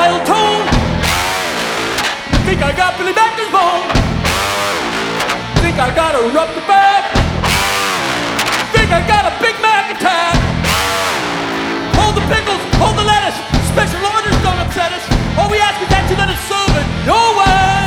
dial tone. Think I got Billy Becker's bone. Think I got a rubber back. Think I got a Big Mac attack.